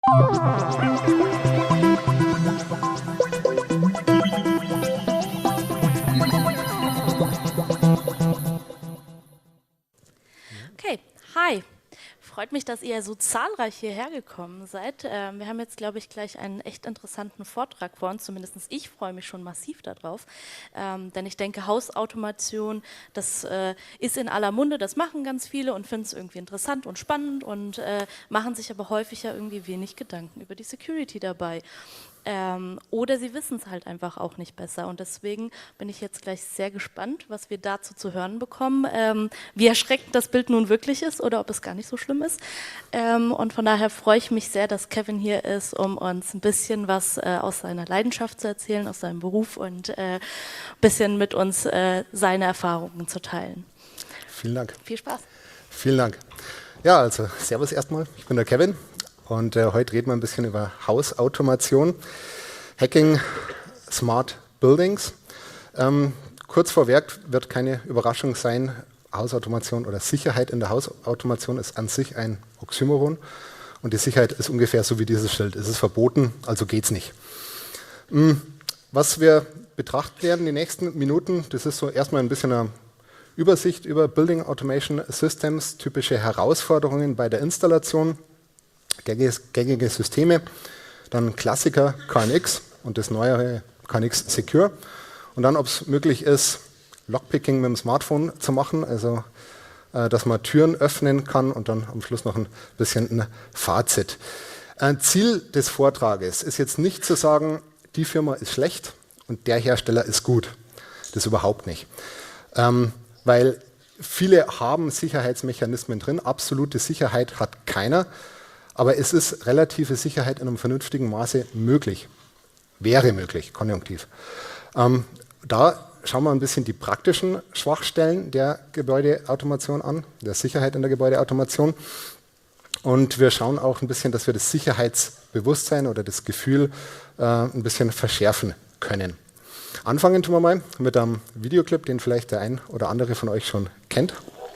Okay, hi. Freut mich, dass ihr so zahlreich hierher gekommen seid. Wir haben jetzt, glaube ich, gleich einen echt interessanten Vortrag vor uns. Zumindest ich freue mich schon massiv darauf. Denn ich denke, Hausautomation, das ist in aller Munde, das machen ganz viele und finden es irgendwie interessant und spannend und machen sich aber häufig ja irgendwie wenig Gedanken über die Security dabei. Oder sie wissen es halt einfach auch nicht besser. Und deswegen bin ich jetzt gleich sehr gespannt, was wir dazu zu hören bekommen, wie erschreckend das Bild nun wirklich ist oder ob es gar nicht so schlimm ist. Und von daher freue ich mich sehr, dass Kevin hier ist, um uns ein bisschen was aus seiner Leidenschaft zu erzählen, aus seinem Beruf und ein bisschen mit uns seine Erfahrungen zu teilen. Vielen Dank. Viel Spaß. Vielen Dank. Ja, also servus erstmal, ich bin der Kevin. Und heute reden wir ein bisschen über Hausautomation, Hacking, Smart Buildings. Kurz vorweg wird keine Überraschung sein, Hausautomation oder Sicherheit in der Hausautomation ist an sich ein Oxymoron. Und die Sicherheit ist ungefähr so wie dieses Schild. Es ist verboten, also geht's nicht. Was wir betrachten werden die nächsten Minuten, das ist so erstmal ein bisschen eine Übersicht über Building Automation Systems, typische Herausforderungen bei der Installation, gängige Systeme, dann Klassiker KNX und das neuere KNX Secure und dann, ob es möglich ist, Lockpicking mit dem Smartphone zu machen, also dass man Türen öffnen kann und dann am Schluss noch ein bisschen ein Fazit. Ziel des Vortrages ist jetzt nicht zu sagen, die Firma ist schlecht und der Hersteller ist gut. Das überhaupt nicht. Weil viele haben Sicherheitsmechanismen drin, absolute Sicherheit hat keiner. Aber es ist relative Sicherheit in einem vernünftigen Maße möglich. Wäre möglich, konjunktiv. Da schauen wir ein bisschen die praktischen Schwachstellen der Gebäudeautomation an, der Sicherheit in der Gebäudeautomation. Und wir schauen auch ein bisschen, dass wir das Sicherheitsbewusstsein oder das Gefühl ein bisschen verschärfen können. Anfangen tun wir mal mit einem Videoclip, den vielleicht der ein oder andere von euch schon kennt.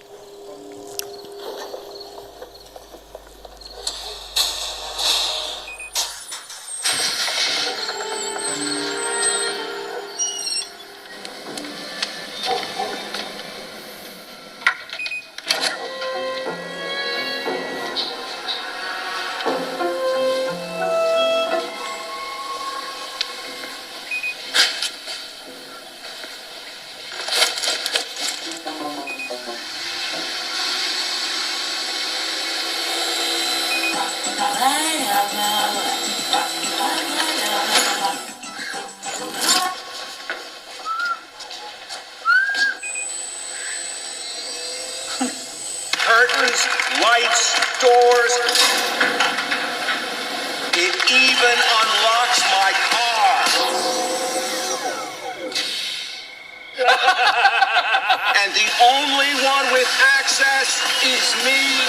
Curtains, lights, doors. It even unlocks my car. And the only one with access is me.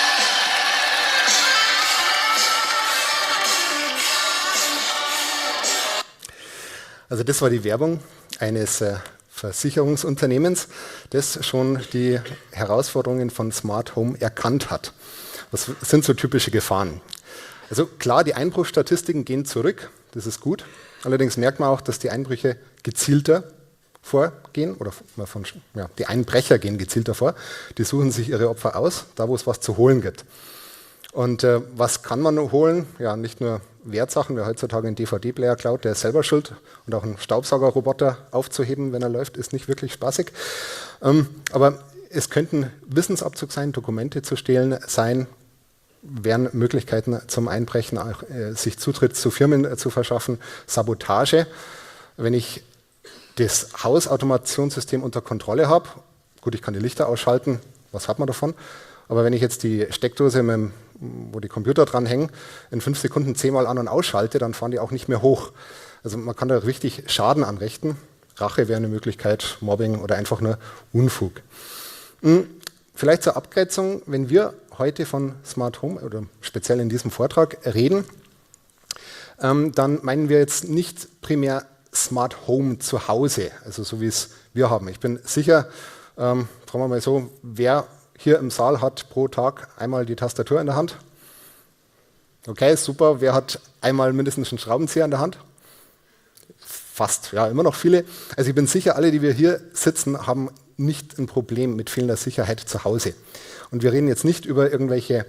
Also das war die Werbung eines Versicherungsunternehmens, das schon die Herausforderungen von Smart Home erkannt hat. Was sind so typische Gefahren? Also klar, die Einbruchsstatistiken gehen zurück, das ist gut. Allerdings merkt man auch, dass die Einbrüche gezielter vorgehen oder die Einbrecher gehen gezielter vor. Die suchen sich ihre Opfer aus, da wo es was zu holen gibt. Und was kann man nur holen? Ja, nicht nur Wertsachen, wer heutzutage einen DVD-Player klaut, der ist selber schuld. Und auch einen Staubsaugerroboter aufzuheben, wenn er läuft, ist nicht wirklich spaßig. Aber es könnten Wissensabzug sein, Dokumente zu stehlen sein, wären Möglichkeiten zum Einbrechen, auch, sich Zutritt zu Firmen zu verschaffen, Sabotage. Wenn ich das Hausautomationssystem unter Kontrolle habe, gut, ich kann die Lichter ausschalten, was hat man davon? Aber wenn ich jetzt die Steckdose, wo die Computer dran hängen, in 5 Sekunden 10-mal an- und ausschalte, dann fahren die auch nicht mehr hoch. Also man kann da richtig Schaden anrichten. Rache wäre eine Möglichkeit, Mobbing oder einfach nur Unfug. Vielleicht zur Abgrenzung, wenn wir heute von Smart Home oder speziell in diesem Vortrag reden, dann meinen wir jetzt nicht primär Smart Home zu Hause, also so wie es wir haben. Ich bin sicher, fragen wir mal so, wer hier im Saal hat pro Tag einmal die Tastatur in der Hand? Okay, super. Wer hat einmal mindestens einen Schraubenzieher in der Hand? Fast, ja, immer noch viele. Also ich bin sicher, alle, die wir hier sitzen, haben nicht ein Problem mit fehlender Sicherheit zu Hause. Und wir reden jetzt nicht über irgendwelche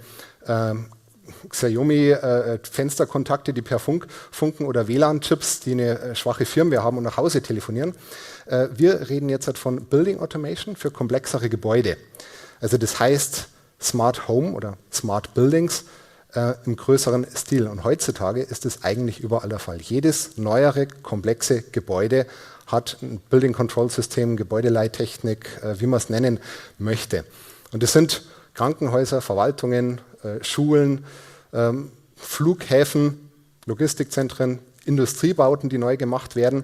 Xiaomi-Fensterkontakte, die per Funk funken oder WLAN-Chips, die eine schwache Firmware haben und nach Hause telefonieren. Wir reden jetzt halt von Building Automation für komplexere Gebäude. Also das heißt Smart Home oder Smart Buildings im größeren Stil. Und heutzutage ist es eigentlich überall der Fall. Jedes neuere, komplexe Gebäude hat ein Building Control System, Gebäudeleittechnik, wie man es nennen möchte. Und das sind Krankenhäuser, Verwaltungen, Schulen, Flughäfen, Logistikzentren, Industriebauten, die neu gemacht werden.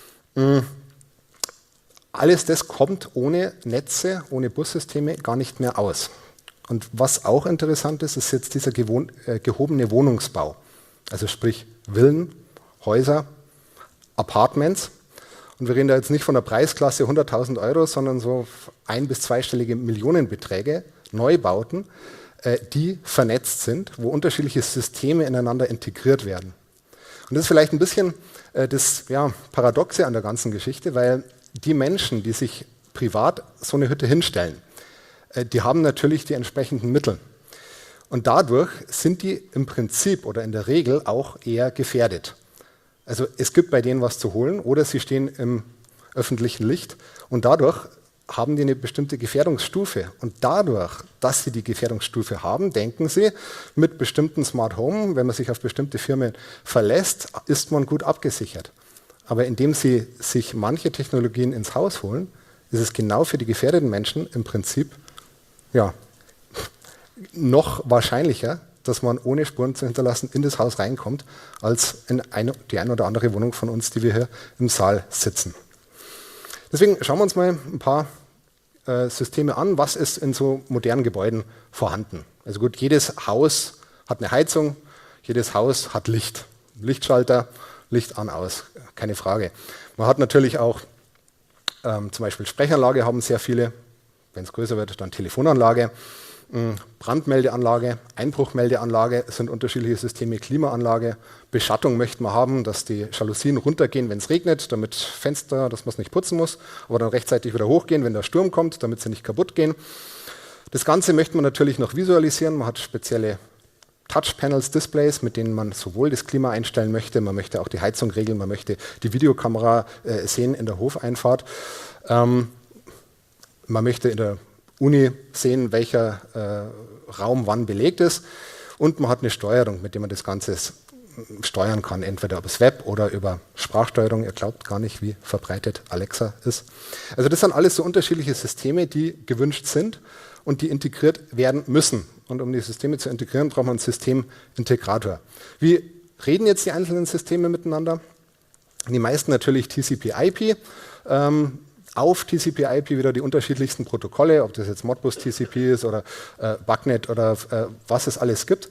Alles das kommt ohne Netze, ohne Bussysteme gar nicht mehr aus. Und was auch interessant ist, ist jetzt dieser gehobene Wohnungsbau. Also sprich Villen, Häuser, Apartments. Und wir reden da jetzt nicht von der Preisklasse 100.000 €, sondern so 1- bis 2-stellige Millionenbeträge, Neubauten, die vernetzt sind, wo unterschiedliche Systeme ineinander integriert werden. Und das ist vielleicht ein bisschen das Paradoxe an der ganzen Geschichte, weil die Menschen, die sich privat so eine Hütte hinstellen, die haben natürlich die entsprechenden Mittel. Und dadurch sind die im Prinzip oder in der Regel auch eher gefährdet. Also es gibt bei denen was zu holen oder sie stehen im öffentlichen Licht und dadurch haben die eine bestimmte Gefährdungsstufe. Und dadurch, dass sie die Gefährdungsstufe haben, denken sie, mit bestimmten Smart Home, wenn man sich auf bestimmte Firmen verlässt, ist man gut abgesichert. Aber indem sie sich manche Technologien ins Haus holen, ist es genau für die gefährdeten Menschen im Prinzip noch wahrscheinlicher, dass man ohne Spuren zu hinterlassen in das Haus reinkommt, als in die eine oder andere Wohnung von uns, die wir hier im Saal sitzen. Deswegen schauen wir uns mal ein paar Systeme an, was ist in so modernen Gebäuden vorhanden. Also gut, jedes Haus hat eine Heizung, jedes Haus hat Licht, Lichtschalter, Licht an, aus, keine Frage. Man hat natürlich auch zum Beispiel Sprechanlage, haben sehr viele, wenn es größer wird, dann Telefonanlage, Brandmeldeanlage, Einbruchmeldeanlage sind unterschiedliche Systeme, Klimaanlage, Beschattung möchte man haben, dass die Jalousien runtergehen, wenn es regnet, damit Fenster, dass man es nicht putzen muss, aber dann rechtzeitig wieder hochgehen, wenn der Sturm kommt, damit sie nicht kaputt gehen. Das Ganze möchte man natürlich noch visualisieren, man hat spezielle Touch-Panels, Displays, mit denen man sowohl das Klima einstellen möchte, man möchte auch die Heizung regeln, man möchte die Videokamera sehen in der Hofeinfahrt. Man möchte in der Uni sehen, welcher Raum wann belegt ist und man hat eine Steuerung, mit der man das Ganze steuern kann, entweder über das Web oder über Sprachsteuerung. Ihr glaubt gar nicht, wie verbreitet Alexa ist. Also das sind alles so unterschiedliche Systeme, die gewünscht sind und die integriert werden müssen. Und um die Systeme zu integrieren, braucht man einen Systemintegrator. Wie reden jetzt die einzelnen Systeme miteinander? Die meisten natürlich TCP/IP. Auf TCP/IP wieder die unterschiedlichsten Protokolle, ob das jetzt Modbus TCP ist oder Bugnet oder was es alles gibt.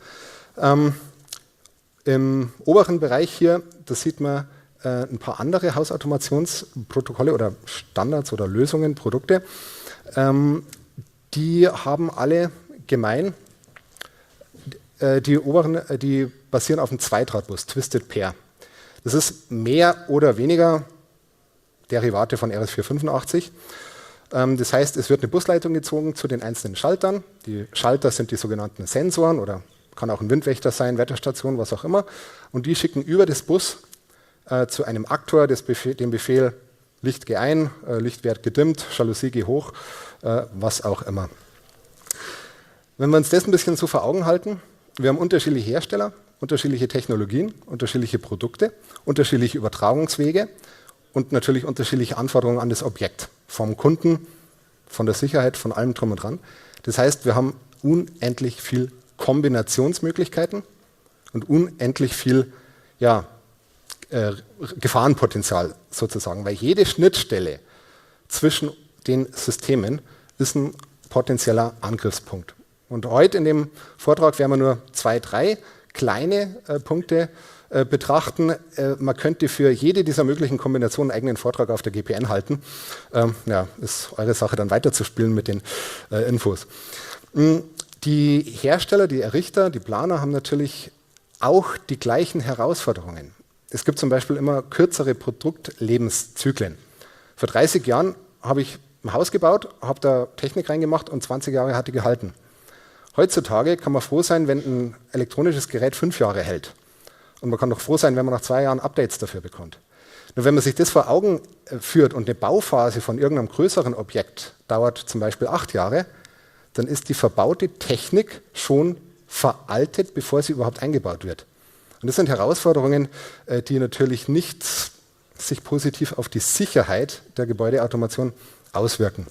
Im oberen Bereich hier, da sieht man ein paar andere Hausautomationsprotokolle oder Standards oder Lösungen, Produkte. Die haben alle gemein, die basieren auf einem Zweidrahtbus, Twisted Pair. Das ist mehr oder weniger Derivate von RS485. Das heißt, es wird eine Busleitung gezogen zu den einzelnen Schaltern. Die Schalter sind die sogenannten Sensoren oder kann auch ein Windwächter sein, Wetterstation, was auch immer. Und die schicken über das Bus zu einem Aktor den Befehl Licht geh ein, Lichtwert gedimmt, Jalousie geh hoch, was auch immer. Wenn wir uns das ein bisschen so vor Augen halten, wir haben unterschiedliche Hersteller, unterschiedliche Technologien, unterschiedliche Produkte, unterschiedliche Übertragungswege und natürlich unterschiedliche Anforderungen an das Objekt. Vom Kunden, von der Sicherheit, von allem drum und dran. Das heißt, wir haben unendlich viel Kombinationsmöglichkeiten und unendlich viel Gefahrenpotenzial sozusagen, weil jede Schnittstelle zwischen den Systemen ist ein potenzieller Angriffspunkt. Und heute in dem Vortrag werden wir nur 2, 3 kleine Punkte betrachten. Man könnte für jede dieser möglichen Kombinationen einen eigenen Vortrag auf der GPN halten. Ist eure Sache, dann weiterzuspielen mit den Infos. Die Hersteller, die Errichter, die Planer haben natürlich auch die gleichen Herausforderungen. Es gibt zum Beispiel immer kürzere Produktlebenszyklen. Vor 30 Jahren habe ich ein Haus gebaut, habe da Technik reingemacht und 20 Jahre hat die gehalten. Heutzutage kann man froh sein, wenn ein elektronisches Gerät 5 Jahre hält. Und man kann doch froh sein, wenn man nach 2 Jahren Updates dafür bekommt. Nur wenn man sich das vor Augen führt und eine Bauphase von irgendeinem größeren Objekt dauert zum Beispiel 8 Jahre, dann ist die verbaute Technik schon veraltet, bevor sie überhaupt eingebaut wird. Und das sind Herausforderungen, die natürlich nicht sich positiv auf die Sicherheit der Gebäudeautomation auswirken.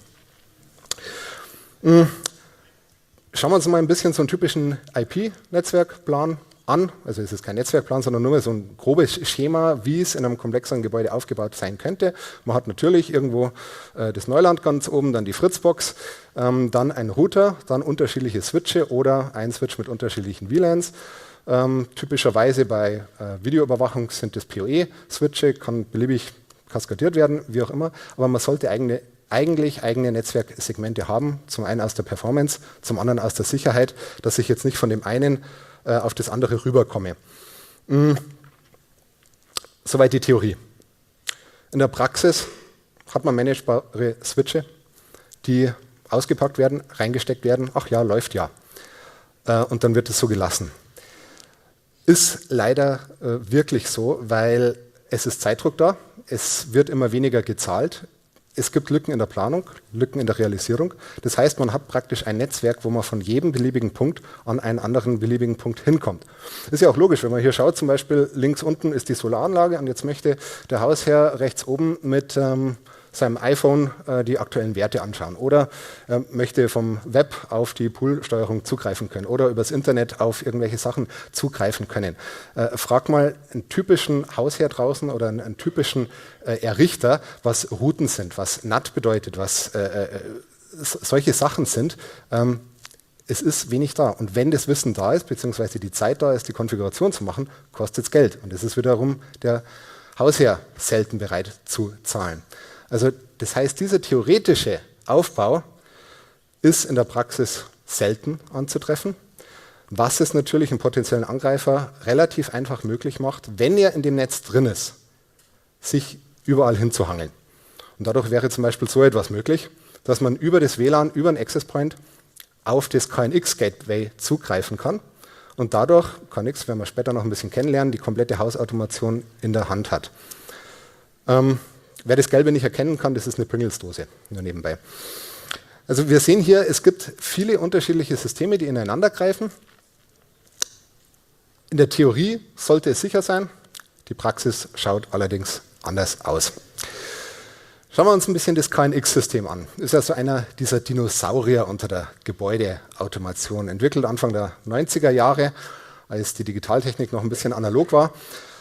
Schauen wir uns mal ein bisschen so einen typischen IP-Netzwerkplan an. Also es ist kein Netzwerkplan, sondern nur so ein grobes Schema, wie es in einem komplexeren Gebäude aufgebaut sein könnte. Man hat natürlich irgendwo das Neuland ganz oben, dann die Fritzbox, dann ein Router, dann unterschiedliche Switche oder ein Switch mit unterschiedlichen WLANs. Typischerweise bei Videoüberwachung sind das PoE-Switche, kann beliebig kaskadiert werden, wie auch immer. Aber man sollte eigentlich eigene Netzwerksegmente haben, zum einen aus der Performance, zum anderen aus der Sicherheit, dass ich jetzt nicht von dem einen auf das andere rüberkomme. Soweit die Theorie. In der Praxis hat man managebare Switche, die ausgepackt werden, reingesteckt werden, ach ja, läuft ja. Und dann wird es so gelassen. Ist leider wirklich so, weil es ist Zeitdruck da, es wird immer weniger gezahlt, es gibt Lücken in der Planung, Lücken in der Realisierung. Das heißt, man hat praktisch ein Netzwerk, wo man von jedem beliebigen Punkt an einen anderen beliebigen Punkt hinkommt. Ist ja auch logisch, wenn man hier schaut, zum Beispiel links unten ist die Solaranlage und jetzt möchte der Hausherr rechts oben mit seinem iPhone die aktuellen Werte anschauen oder möchte vom Web auf die Poolsteuerung zugreifen können oder übers Internet auf irgendwelche Sachen zugreifen können. Frag mal einen typischen Hausherr draußen oder einen typischen Errichter, was Routen sind, was NAT bedeutet, was solche Sachen sind. Es ist wenig da. Und wenn das Wissen da ist, beziehungsweise die Zeit da ist, die Konfiguration zu machen, kostet es Geld. Und das ist wiederum der Hausherr selten bereit zu zahlen. Also das heißt, dieser theoretische Aufbau ist in der Praxis selten anzutreffen, was es natürlich einem potenziellen Angreifer relativ einfach möglich macht, wenn er in dem Netz drin ist, sich überall hinzuhangeln. Und dadurch wäre zum Beispiel so etwas möglich, dass man über das WLAN, über einen Access Point auf das KNX-Gateway zugreifen kann und dadurch KNX, werden wir später noch ein bisschen kennenlernen, die komplette Hausautomation in der Hand hat. Wer das Gelbe nicht erkennen kann, das ist eine Pringles-Dose, nur nebenbei. Also wir sehen hier, es gibt viele unterschiedliche Systeme, die ineinander greifen. In der Theorie sollte es sicher sein, die Praxis schaut allerdings anders aus. Schauen wir uns ein bisschen das KNX-System an. Ist ja so einer dieser Dinosaurier unter der Gebäudeautomation, entwickelt Anfang der 90er Jahre, als die Digitaltechnik noch ein bisschen analog war.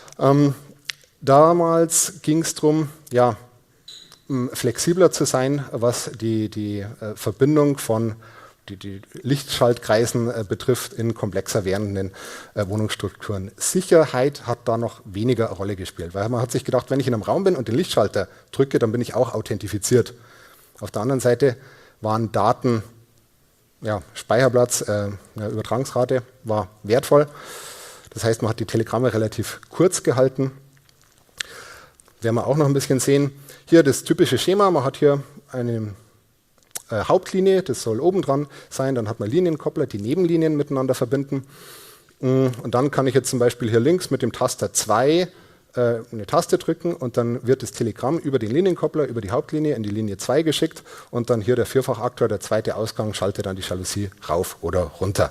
Damals ging es darum, ja, flexibler zu sein, was die Verbindung von die Lichtschaltkreisen betrifft in komplexer werdenden Wohnungsstrukturen. Sicherheit hat da noch weniger Rolle gespielt, weil man hat sich gedacht, wenn ich in einem Raum bin und den Lichtschalter drücke, dann bin ich auch authentifiziert. Auf der anderen Seite waren Daten, ja, Speicherplatz, Übertragungsrate war wertvoll. Das heißt, man hat die Telegramme relativ kurz gehalten. Werden wir auch noch ein bisschen sehen. Hier das typische Schema, man hat hier eine Hauptlinie, das soll oben dran sein, dann hat man Linienkoppler, die Nebenlinien miteinander verbinden. Und dann kann ich jetzt zum Beispiel hier links mit dem Taster 2 eine Taste drücken und dann wird das Telegramm über den Linienkoppler, über die Hauptlinie in die Linie 2 geschickt und dann hier der Vierfachaktor, der zweite Ausgang, schaltet dann die Jalousie rauf oder runter.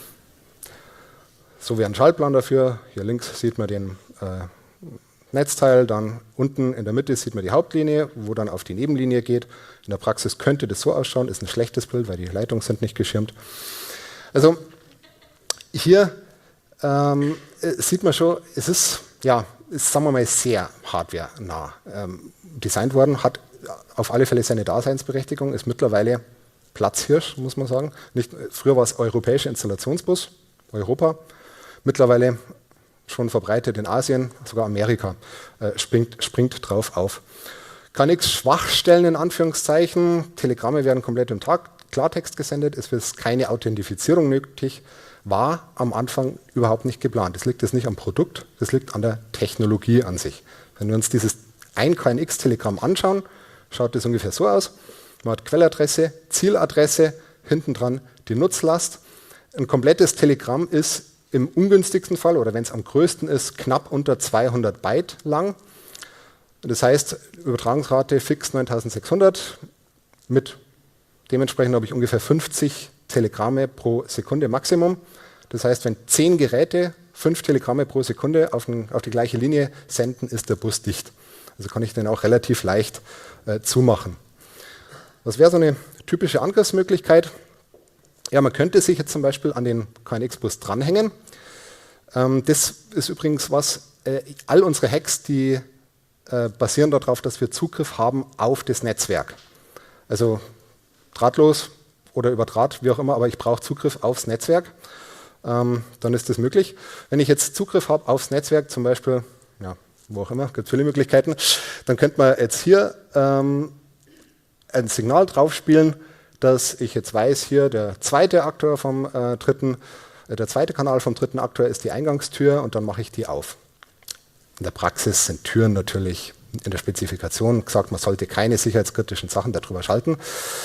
So wäre ein Schaltplan dafür. Hier links sieht man den Netzteil, dann unten in der Mitte sieht man die Hauptlinie, wo dann auf die Nebenlinie geht. In der Praxis könnte das so ausschauen, ist ein schlechtes Bild, weil die Leitungen sind nicht geschirmt. Also hier sieht man schon, es ist, ja, sagen wir mal, sehr hardware-nah designt worden, hat auf alle Fälle seine Daseinsberechtigung, ist mittlerweile Platzhirsch, muss man sagen. Früher war es europäischer Installationsbus, Europa, mittlerweile schon verbreitet in Asien, sogar Amerika springt drauf auf. KNX Schwachstellen in Anführungszeichen, Telegramme werden komplett im Klartext gesendet, es ist keine Authentifizierung nötig, war am Anfang überhaupt nicht geplant. Das liegt jetzt nicht am Produkt, das liegt an der Technologie an sich. Wenn wir uns dieses ein KNX-Telegramm anschauen, schaut das ungefähr so aus. Man hat Quelladresse, Zieladresse, hinten dran die Nutzlast. Ein komplettes Telegramm ist im ungünstigsten Fall, oder wenn es am größten ist, knapp unter 200 Byte lang. Das heißt, Übertragungsrate fix 9600. Mit dementsprechend habe ich ungefähr 50 Telegramme pro Sekunde Maximum. Das heißt, wenn 10 Geräte 5 Telegramme pro Sekunde auf die gleiche Linie senden, ist der Bus dicht. Also kann ich den auch relativ leicht zumachen. Was wäre so eine typische Angriffsmöglichkeit? Ja, man könnte sich jetzt zum Beispiel an den KNX-Bus dranhängen. Das ist übrigens was, all unsere Hacks, die basieren darauf, dass wir Zugriff haben auf das Netzwerk. Also drahtlos oder über Draht, wie auch immer, aber ich brauche Zugriff aufs Netzwerk. Dann ist das möglich. Wenn ich jetzt Zugriff habe aufs Netzwerk, zum Beispiel, ja, wo auch immer, gibt es viele Möglichkeiten, dann könnte man jetzt hier ein Signal draufspielen, dass ich jetzt weiß, hier der zweite Aktor vom der zweite Kanal vom dritten Aktor ist die Eingangstür und dann mache ich die auf. In der Praxis sind Türen natürlich in der Spezifikation gesagt, man sollte keine sicherheitskritischen Sachen darüber schalten.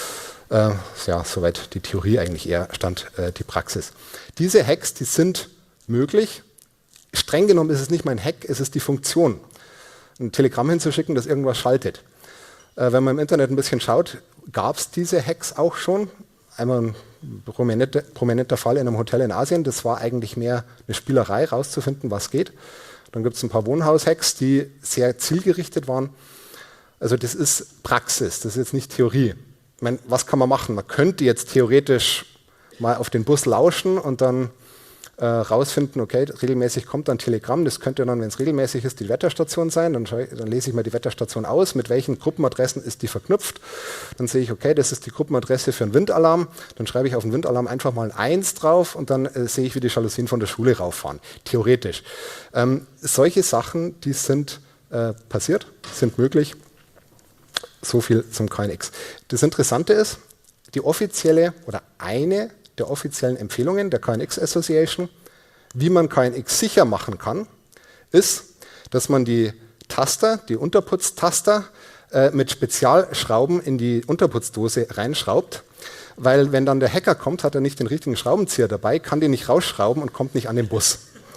Ja, soweit die Theorie, eigentlich eher stand die Praxis. Diese Hacks, die sind möglich. Streng genommen ist es nicht mein Hack, es ist die Funktion, ein Telegramm hinzuschicken, das irgendwas schaltet. Wenn man im Internet ein bisschen schaut, gab es diese Hacks auch schon. Einmal ein prominenter Fall in einem Hotel in Asien, das war eigentlich mehr eine Spielerei, rauszufinden, was geht. Dann gibt es ein paar Wohnhaus-Hacks, die sehr zielgerichtet waren. Also das ist Praxis, das ist jetzt nicht Theorie. Ich meine, was kann man machen? Man könnte jetzt theoretisch mal auf den Bus lauschen und dann rausfinden, okay, regelmäßig kommt dann ein Telegramm, das könnte dann, wenn es regelmäßig ist, die Wetterstation sein, dann lese ich mal die Wetterstation aus, mit welchen Gruppenadressen ist die verknüpft, dann sehe ich, okay, das ist die Gruppenadresse für einen Windalarm, dann schreibe ich auf den Windalarm einfach mal ein 1 drauf und dann sehe ich, wie die Jalousien von der Schule rauffahren, theoretisch. Solche Sachen, die sind passiert, sind möglich, so viel zum KNX. Das Interessante ist, die offizielle oder eine der offiziellen Empfehlungen der KNX Association, wie man KNX sicher machen kann, ist, dass man die Taster, die Unterputztaster, mit Spezialschrauben in die Unterputzdose reinschraubt, weil wenn dann der Hacker kommt, hat er nicht den richtigen Schraubenzieher dabei, kann den nicht rausschrauben und kommt nicht an den Bus.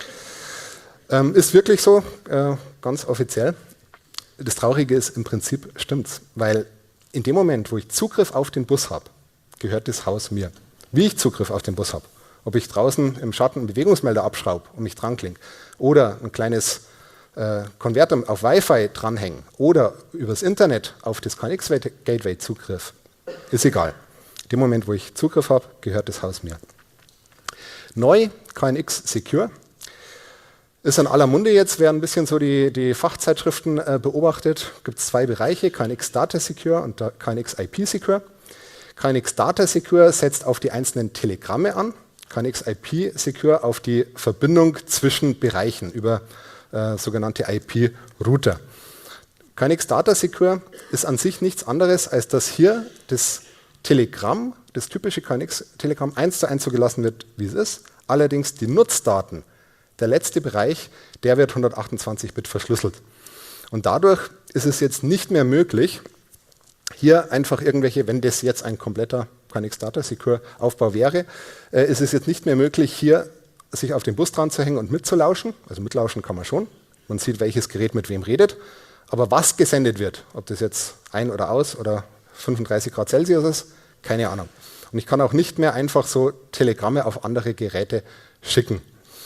Ist wirklich so, ganz offiziell. Das Traurige ist, im Prinzip stimmt's, weil in dem Moment, wo ich Zugriff auf den Bus habe, gehört das Haus mir. Wie ich Zugriff auf den Bus habe, ob ich draußen im Schatten einen Bewegungsmelder abschraube und mich dran klinge oder ein kleines Konverter auf Wi-Fi dranhängen oder übers Internet auf das KNX-Gateway Zugriff, ist egal. In dem Moment, wo ich Zugriff habe, gehört das Haus mir. Neu, KNX Secure, ist in aller Munde jetzt, wer ein bisschen so die Fachzeitschriften beobachtet, gibt es zwei Bereiche, KNX Data Secure und KNX IP Secure. KNX Data Secure setzt auf die einzelnen Telegramme an, KNX IP Secure auf die Verbindung zwischen Bereichen über sogenannte IP-Router. KNX Data Secure ist an sich nichts anderes, als dass hier das Telegramm, das typische KNX-Telegramm, 1:1 so gelassen wird, wie es ist. Allerdings die Nutzdaten, der letzte Bereich, der wird 128-Bit verschlüsselt. Und dadurch ist es jetzt nicht mehr möglich, hier einfach irgendwelche, wenn das jetzt ein kompletter KNX Data Secure Aufbau wäre, ist es jetzt nicht mehr möglich, hier sich auf den Bus dran zu hängen und mitzulauschen. Also mitlauschen kann man schon. Man sieht, welches Gerät mit wem redet. Aber was gesendet wird, ob das jetzt ein- oder aus oder 35 Grad Celsius ist, keine Ahnung. Und ich kann auch nicht mehr einfach so Telegramme auf andere Geräte schicken.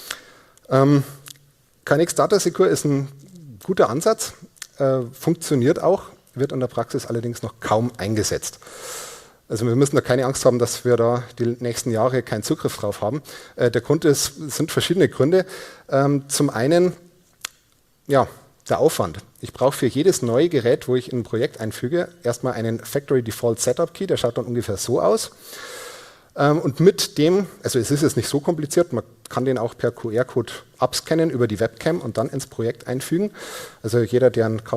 KNX Data Secure ist ein guter Ansatz, funktioniert auch, wird in der Praxis allerdings noch kaum eingesetzt. Also wir müssen da keine Angst haben, dass wir da die nächsten Jahre keinen Zugriff drauf haben. Der Grund sind verschiedene Gründe. Zum einen, ja, der Aufwand. Ich brauche für jedes neue Gerät, wo ich in ein Projekt einfüge, erstmal einen Factory Default Setup Key, der schaut dann ungefähr so aus. Und mit dem, also es ist jetzt nicht so kompliziert, man kann den auch per QR-Code abscannen über die Webcam und dann ins Projekt einfügen. Also jeder, der ein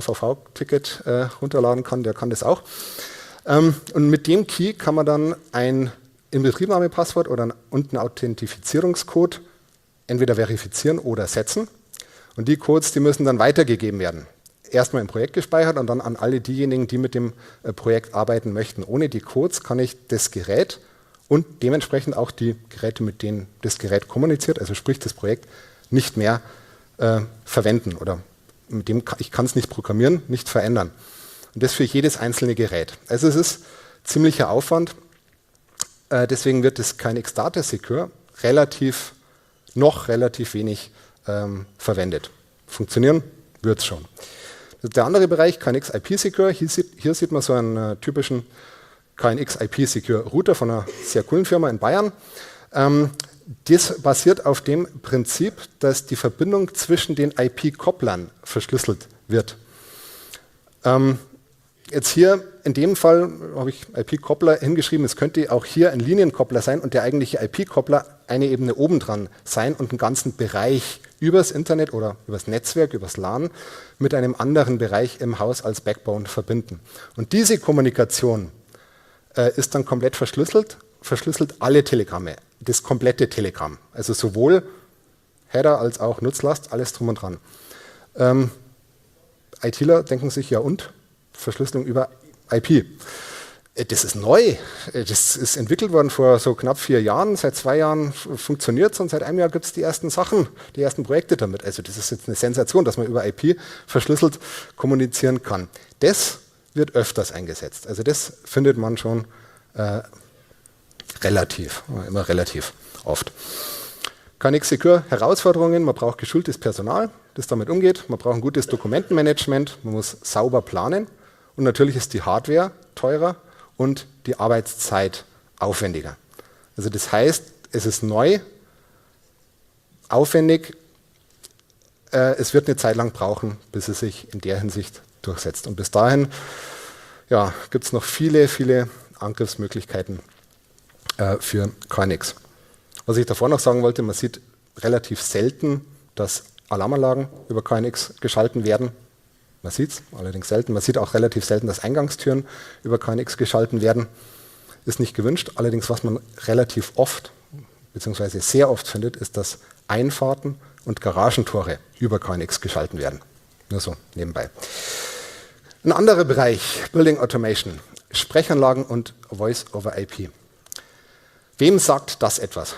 KVV-Ticket runterladen kann, der kann das auch. Und mit dem Key kann man dann ein Inbetriebnahmepasswort und ein Authentifizierungscode entweder verifizieren oder setzen. Und die Codes, die müssen dann weitergegeben werden. Erstmal im Projekt gespeichert und dann an alle diejenigen, die mit dem Projekt arbeiten möchten. Ohne die Codes kann ich das Gerät und dementsprechend auch die Geräte, mit denen das Gerät kommuniziert, also sprich das Projekt, nicht mehr verwenden. Oder mit dem ich kann es nicht programmieren, nicht verändern. Und das für jedes einzelne Gerät. Also es ist ziemlicher Aufwand. Deswegen wird das KNX Data Secure noch relativ wenig verwendet. Funktionieren wird es schon. Der andere Bereich, KNX IP Secure, hier sieht man so einen typischen KNX IP Secure Router von einer sehr coolen Firma in Bayern. Das basiert auf dem Prinzip, dass die Verbindung zwischen den IP-Kopplern verschlüsselt wird. Jetzt hier in dem Fall habe ich IP-Koppler hingeschrieben, es könnte auch hier ein Linienkoppler sein und der eigentliche IP-Koppler eine Ebene obendran sein und einen ganzen Bereich übers Internet oder übers Netzwerk, übers LAN mit einem anderen Bereich im Haus als Backbone verbinden. Und diese Kommunikation ist dann komplett verschlüsselt alle Telegramme, das komplette Telegramm, also sowohl Header als auch Nutzlast, alles drum und dran. ITler denken sich, ja und? Verschlüsselung über IP. Das ist neu. Das ist entwickelt worden vor so knapp 4 Jahren. Seit 2 Jahren funktioniert es und seit einem Jahr gibt es die ersten Sachen, die ersten Projekte damit. Also das ist jetzt eine Sensation, dass man über IP verschlüsselt kommunizieren kann. Das wird öfters eingesetzt. Also das findet man schon immer relativ oft. KNX Secure Herausforderungen, man braucht geschultes Personal, das damit umgeht, man braucht ein gutes Dokumentenmanagement, man muss sauber planen und natürlich ist die Hardware teurer und die Arbeitszeit aufwendiger. Also das heißt, es ist neu, aufwendig, es wird eine Zeit lang brauchen, bis es sich in der Hinsicht durchsetzt. Und bis dahin gibt es noch viele, viele Angriffsmöglichkeiten für KNX. Was ich davor noch sagen wollte, man sieht relativ selten, dass Alarmanlagen über KNX geschalten werden. Man sieht es allerdings selten. Man sieht auch relativ selten, dass Eingangstüren über KNX geschalten werden. Ist nicht gewünscht. Allerdings, was man relativ oft, beziehungsweise sehr oft findet, ist, dass Einfahrten und Garagentore über KNX geschalten werden. Nur so nebenbei. Ein anderer Bereich, Building Automation, Sprechanlagen und Voice over IP. Wem sagt das etwas?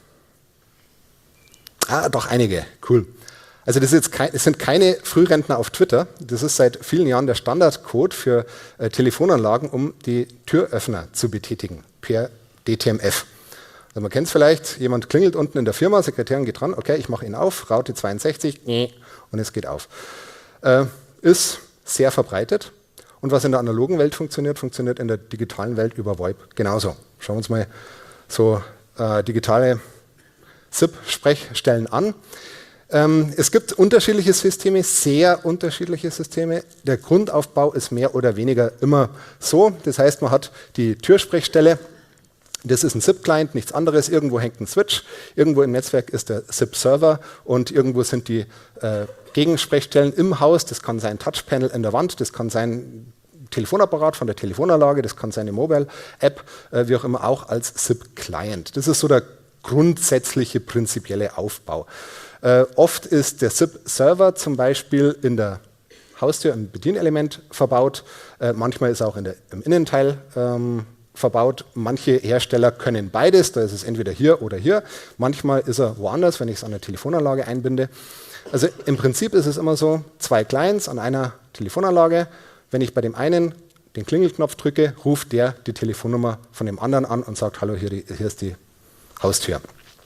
Doch einige, cool. Also das sind keine Frührentner auf Twitter, das ist seit vielen Jahren der Standardcode für Telefonanlagen, um die Türöffner zu betätigen, per DTMF. Also man kennt es vielleicht, jemand klingelt unten in der Firma, Sekretärin geht dran, okay, ich mache ihn auf, Raute 62, und es geht auf. Ist sehr verbreitet und was in der analogen Welt funktioniert, funktioniert in der digitalen Welt über VoIP genauso. Schauen wir uns mal so digitale SIP-Sprechstellen an. Es gibt unterschiedliche Systeme, sehr unterschiedliche Systeme. Der Grundaufbau ist mehr oder weniger immer so. Das heißt, man hat die Türsprechstelle, das ist ein SIP-Client, nichts anderes. Irgendwo hängt ein Switch, irgendwo im Netzwerk ist der SIP-Server und irgendwo sind die Gegensprechstellen im Haus. Das kann sein Touchpanel in der Wand, das kann sein Telefonapparat von der Telefonanlage, das kann sein eine Mobile-App, wie auch immer, auch als SIP-Client. Das ist so der grundsätzliche, prinzipielle Aufbau. Oft ist der SIP-Server zum Beispiel in der Haustür im Bedienelement verbaut, manchmal ist er auch im Innenteil verbaut. Manche Hersteller können beides, da ist es entweder hier oder hier. Manchmal ist er woanders, wenn ich es an der Telefonanlage einbinde. Also im Prinzip ist es immer so, 2 Clients an einer Telefonanlage. Wenn ich bei dem einen den Klingelknopf drücke, ruft der die Telefonnummer von dem anderen an und sagt, hallo, hier ist die Haustür.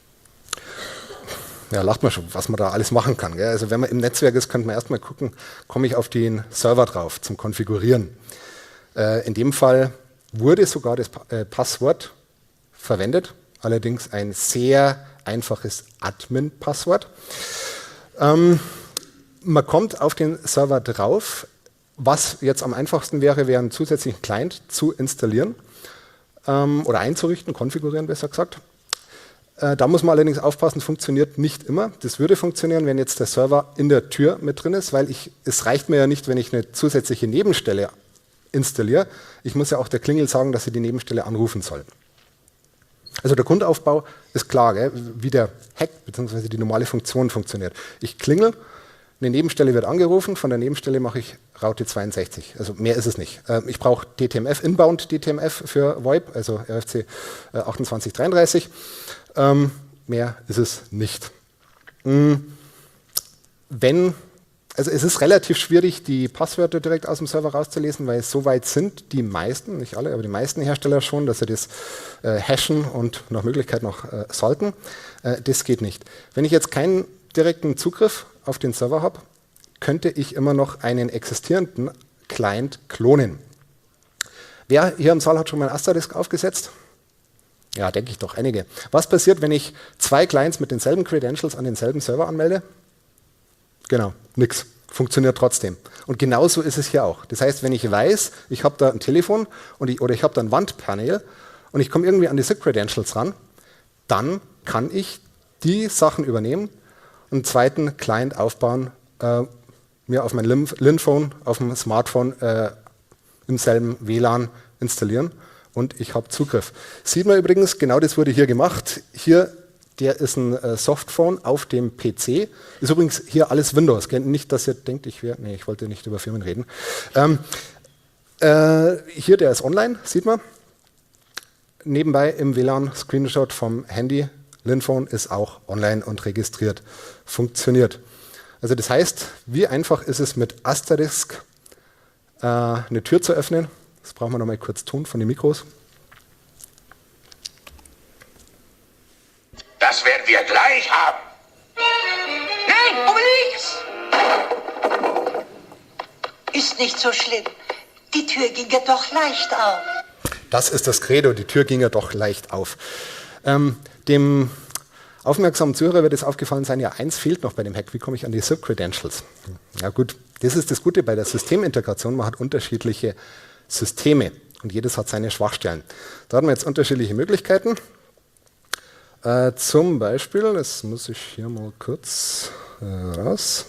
Ja, lacht man schon, was man da alles machen kann. Gell? Also wenn man im Netzwerk ist, könnte man erstmal gucken, komme ich auf den Server drauf zum Konfigurieren. In dem Fall wurde sogar das Passwort verwendet, allerdings ein sehr einfaches Admin-Passwort. Man kommt auf den Server drauf. Was jetzt am einfachsten wäre, einen zusätzlichen Client zu installieren oder einzurichten, konfigurieren besser gesagt. Da muss man allerdings aufpassen, funktioniert nicht immer. Das würde funktionieren, wenn jetzt der Server in der Tür mit drin ist, weil es reicht mir ja nicht, wenn ich eine zusätzliche Nebenstelle installiere. Ich muss ja auch der Klingel sagen, dass sie die Nebenstelle anrufen soll. Also der Grundaufbau ist klar, gell, wie der Hack bzw. die normale Funktion funktioniert. Ich klingel, eine Nebenstelle wird angerufen, von der Nebenstelle mache ich Route 62. Also mehr ist es nicht. Ich brauche DTMF, Inbound DTMF für VoIP, also RFC 2833. Mehr ist es nicht. Also es ist relativ schwierig, die Passwörter direkt aus dem Server rauszulesen, weil so weit sind die meisten, nicht alle, aber die meisten Hersteller schon, dass sie das hashen und nach Möglichkeit noch sollten. Das geht nicht. Wenn ich jetzt keinen direkten Zugriff auf den Server habe, könnte ich immer noch einen existierenden Client klonen. Wer hier im Saal hat schon mal einen Asterisk aufgesetzt? Ja, denke ich doch, einige. Was passiert, wenn ich 2 Clients mit denselben Credentials an denselben Server anmelde? Genau, nix. Funktioniert trotzdem. Und genauso ist es hier auch. Das heißt, wenn ich weiß, ich habe da ein Telefon oder ich habe da ein Wandpanel und ich komme irgendwie an die SIP-Credentials ran, dann kann ich die Sachen übernehmen und einen zweiten Client aufbauen, mir auf mein Linphone, auf dem Smartphone im selben WLAN installieren und ich habe Zugriff. Sieht man übrigens, genau das wurde hier gemacht. Hier, der ist ein Softphone auf dem PC. Ist übrigens hier alles Windows. Nicht, dass ihr denkt, ich wollte nicht über Firmen reden. Hier, der ist online, sieht man. Nebenbei im WLAN Screenshot vom Handy. Linphone ist auch online und registriert. Funktioniert. Also das heißt, wie einfach ist es mit Asterisk eine Tür zu öffnen? Das brauchen wir noch mal kurz tun von den Mikros. Das werden wir gleich haben. Nein, Obelix! Ist nicht so schlimm. Die Tür ging ja doch leicht auf. Das ist das Credo, die Tür ging ja doch leicht auf. Dem aufmerksamen Zuhörer wird es aufgefallen sein, ja, eins fehlt noch bei dem Hack. Wie komme ich an die SIP-Credentials? Ja gut, das ist das Gute bei der Systemintegration. Man hat unterschiedliche Systeme und jedes hat seine Schwachstellen. Da haben wir jetzt unterschiedliche Möglichkeiten. Zum Beispiel, das muss ich hier mal kurz raus,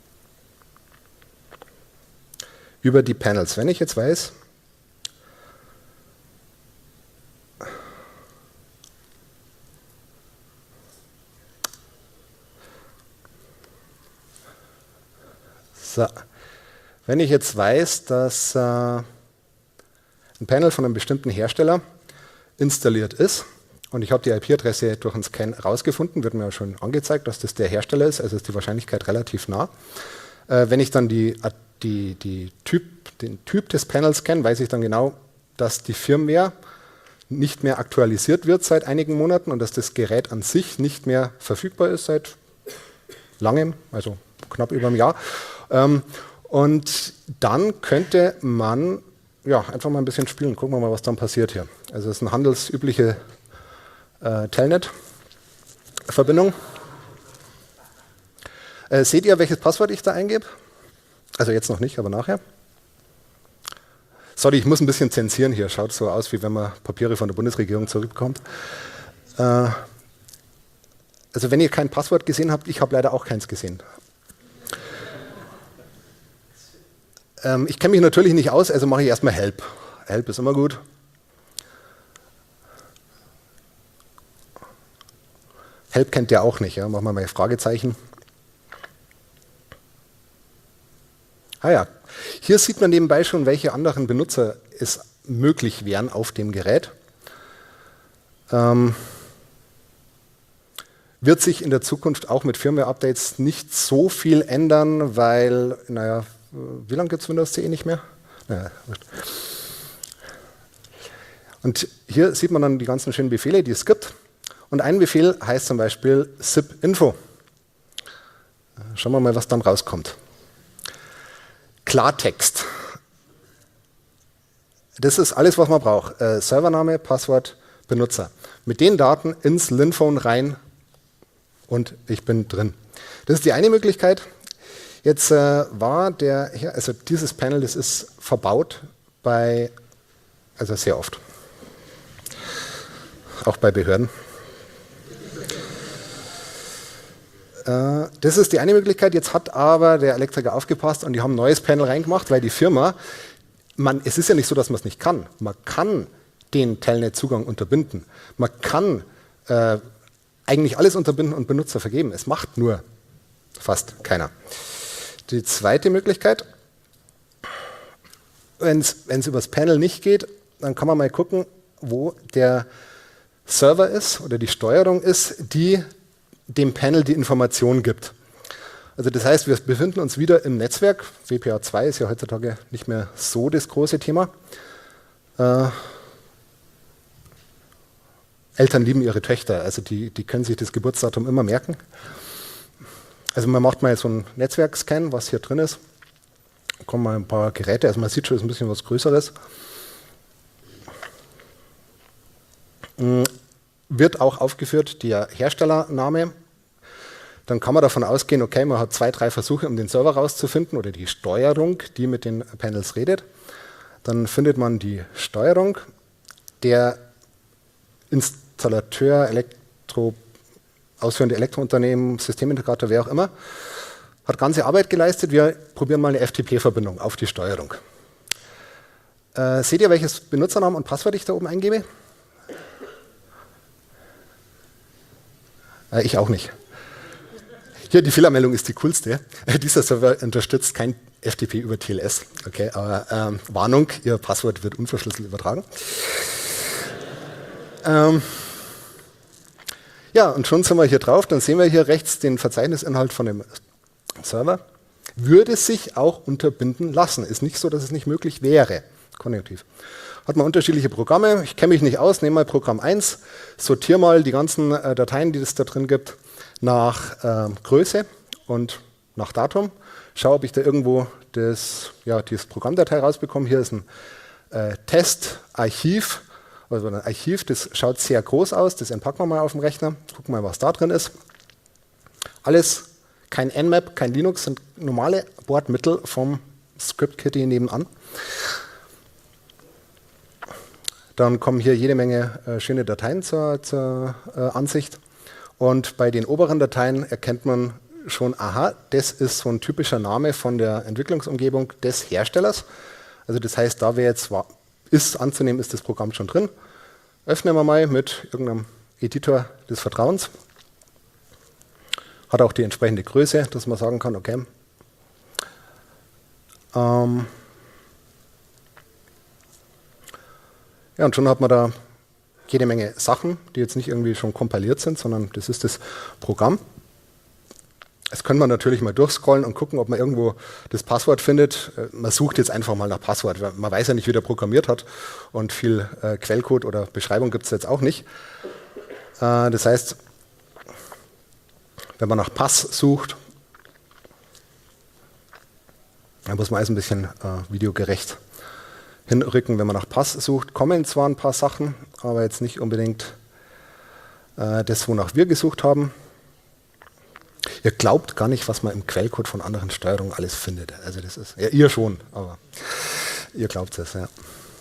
über die Panels. Wenn ich jetzt weiß, dass ein Panel von einem bestimmten Hersteller installiert ist und ich habe die IP-Adresse durch einen Scan rausgefunden, wird mir ja schon angezeigt, dass das der Hersteller ist, also ist die Wahrscheinlichkeit relativ nah. Wenn ich dann den Typ des Panels kenne, weiß ich dann genau, dass die Firmware nicht mehr aktualisiert wird seit einigen Monaten und dass das Gerät an sich nicht mehr verfügbar ist seit langem, also knapp über einem Jahr. Und dann könnte man ja, einfach mal ein bisschen spielen. Gucken wir mal, was dann passiert hier. Also es ist eine handelsübliche Telnet-Verbindung. Seht ihr, welches Passwort ich da eingebe? Also jetzt noch nicht, aber nachher. Sorry, ich muss ein bisschen zensieren hier. Schaut so aus, wie wenn man Papiere von der Bundesregierung zurückbekommt. Also wenn ihr kein Passwort gesehen habt, ich habe leider auch keins gesehen. Ich kenne mich natürlich nicht aus, also mache ich erstmal Help. Help ist immer gut. Help kennt ihr auch nicht, ja? Machen wir mal Fragezeichen. Ah ja, hier sieht man nebenbei schon, welche anderen Benutzer es möglich wären auf dem Gerät. Wird sich in der Zukunft auch mit Firmware-Updates nicht so viel ändern, weil, naja, wie lange gibt es Windows CE nicht mehr? Naja, und hier sieht man dann die ganzen schönen Befehle, die es gibt. Und ein Befehl heißt zum Beispiel zip-info. Schauen wir mal, was dann rauskommt. Klartext. Das ist alles, was man braucht. Servername, Passwort, Benutzer. Mit den Daten ins Linphone rein und ich bin drin. Das ist die eine Möglichkeit. Jetzt also dieses Panel, das ist verbaut also sehr oft. Auch bei Behörden. Das ist die eine Möglichkeit. Jetzt hat aber der Elektriker aufgepasst und die haben ein neues Panel reingemacht, weil die Firma, es ist ja nicht so, dass man es nicht kann. Man kann den Telnet-Zugang unterbinden. Man kann eigentlich alles unterbinden und Benutzer vergeben. Es macht nur fast keiner. Die zweite Möglichkeit, wenn es übers Panel nicht geht, dann kann man mal gucken, wo der Server ist oder die Steuerung ist, die dem Panel die Information gibt. Also das heißt, wir befinden uns wieder im Netzwerk. WPA2 ist ja heutzutage nicht mehr so das große Thema. Eltern lieben ihre Töchter, also die können sich das Geburtsdatum immer merken. Also man macht mal so einen Netzwerkscan, was hier drin ist. Da kommen mal ein paar Geräte, also man sieht schon, es ist ein bisschen was Größeres. Wird auch aufgeführt der Herstellername. Dann kann man davon ausgehen, okay, man hat 2, 3 Versuche, um den Server rauszufinden oder die Steuerung, die mit den Panels redet. Dann findet man die Steuerung. Der Installateur, ausführende Elektrounternehmen, Systemintegrator, wer auch immer, hat ganze Arbeit geleistet. Wir probieren mal eine FTP-Verbindung auf die Steuerung. Seht ihr, welches Benutzernamen und Passwort ich da oben eingebe? Ich auch nicht. Hier, die Fehlermeldung ist die coolste. Dieser Server unterstützt kein FTP über TLS. Okay, aber Warnung, Ihr Passwort wird unverschlüsselt übertragen. Ja, und schon sind wir hier drauf. Dann sehen wir hier rechts den Verzeichnisinhalt von dem Server. Würde sich auch unterbinden lassen. Ist nicht so, dass es nicht möglich wäre. Konjunktiv. Hat man unterschiedliche Programme. Ich kenne mich nicht aus. Nehme mal Programm 1. Sortiere mal die ganzen Dateien, die es da drin gibt, nach Größe und nach Datum. Schaue, ob ich da irgendwo dieses Programmdatei rausbekomme. Hier ist ein Testarchiv. Also ein Archiv, das schaut sehr groß aus. Das entpacken wir mal auf dem Rechner. Gucken mal, was da drin ist. Alles, kein Nmap, kein Linux, sind normale Bordmittel vom Script-Kitty nebenan. Dann kommen hier jede Menge schöne Dateien zur Ansicht. Und bei den oberen Dateien erkennt man schon, aha, das ist so ein typischer Name von der Entwicklungsumgebung des Herstellers. Also das heißt, da wäre jetzt ist anzunehmen, ist das Programm schon drin. Öffnen wir mal mit irgendeinem Editor des Vertrauens. Hat auch die entsprechende Größe, dass man sagen kann, okay. Ja, und schon hat man da jede Menge Sachen, die jetzt nicht irgendwie schon kompiliert sind, sondern das ist das Programm. Jetzt können wir natürlich mal durchscrollen und gucken, ob man irgendwo das Passwort findet. Man sucht jetzt einfach mal nach Passwort. Man weiß ja nicht, wie der programmiert hat und viel Quellcode oder Beschreibung gibt es jetzt auch nicht. Das heißt, wenn man nach Pass sucht, dann muss man alles ein bisschen videogerecht hinrücken. Wenn man nach Pass sucht, kommen zwar ein paar Sachen, aber jetzt nicht unbedingt das, wonach wir gesucht haben. Ihr glaubt gar nicht, was man im Quellcode von anderen Steuerungen alles findet. Also das ist, ja, ihr schon, aber ihr glaubt es, ja.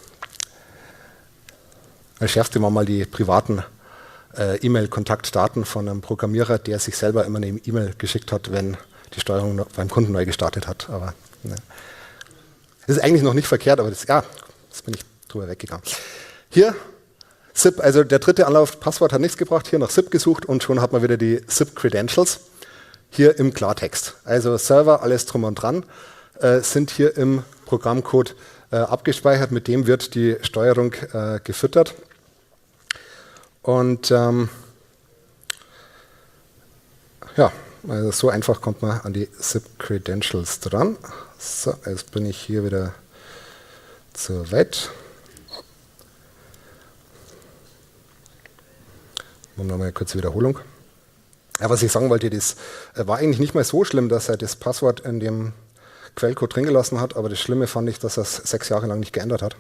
Das Schärfste war mal die privaten E-Mail-Kontaktdaten von einem Programmierer, der sich selber immer eine E-Mail geschickt hat, wenn die Steuerung beim Kunden neu gestartet hat. Aber ne. Das ist eigentlich noch nicht verkehrt, aber jetzt bin ich drüber weggegangen. Hier, SIP, also der dritte Anlauf, Passwort hat nichts gebracht, hier nach SIP gesucht und schon hat man wieder die SIP-Credentials. Hier im Klartext. Also Server, alles drum und dran, sind hier im Programmcode abgespeichert, mit dem wird die Steuerung gefüttert. Und ja, also so einfach kommt man an die SIP-Credentials dran. So, jetzt bin ich hier wieder zur Weit. Machen wir mal eine kurze Wiederholung. Ja, was ich sagen wollte, das war eigentlich nicht mal so schlimm, dass er das Passwort in dem Quellcode drin gelassen hat, aber das Schlimme fand ich, dass er es 6 Jahre lang nicht geändert hat.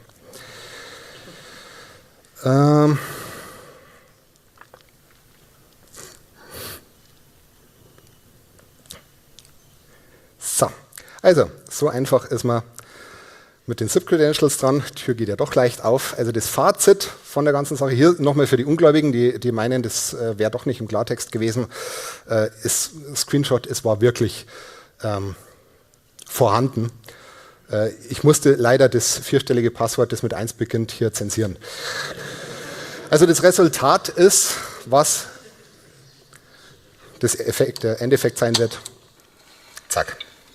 So, also so einfach ist man mit den SIP-Credentials dran. Die Tür geht ja doch leicht auf. Also das Fazit von der ganzen Sache, hier nochmal für die Ungläubigen, die meinen, das wäre doch nicht im Klartext gewesen, ist Screenshot, es war wirklich vorhanden. Ich musste leider das 4-stellige Passwort, das mit 1 beginnt, hier zensieren. Also das Resultat ist, was der Endeffekt sein wird. Zack.